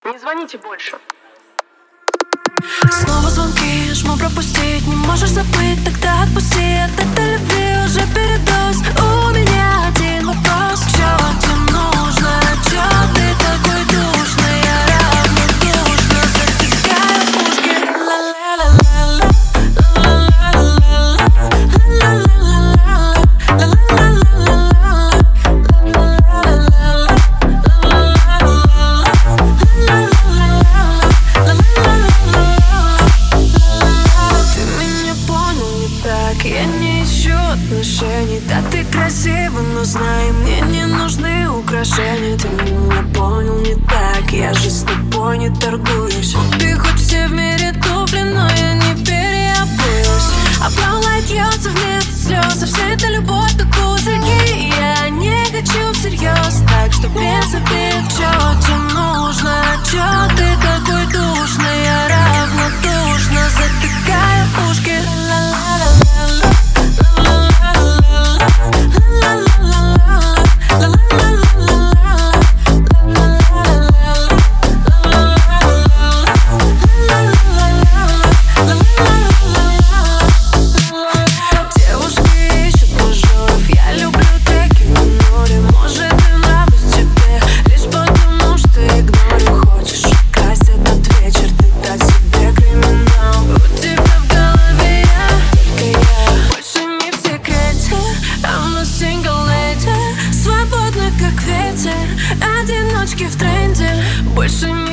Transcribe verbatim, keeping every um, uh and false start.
Не звоните больше. Снова звонки, жму пропустить. Не можешь забыть, тогда отпусти. От этой любви уже передоз. У меня один вопрос: чё тебе нужно? Чё ты такой душный? Я равнодушна, затыкаю ушки. Ла-ла-ла-ла-ла, я не ищу отношений. Да, ты красива, но знай, мне не нужны украшения. Ты меня понял не так, я же с тобой не торгуюсь. Ты хоть все в мире туфли, но я не переобуюсь. А brown light льется вместо слез, а вся эта любовь как пузырьки. Я не хочу всерьез, так что без обид. Чё тебе нужно? Чё ты такой душный? Я равнодушна, затыкаю ушки. Одиночки в тренде, больше не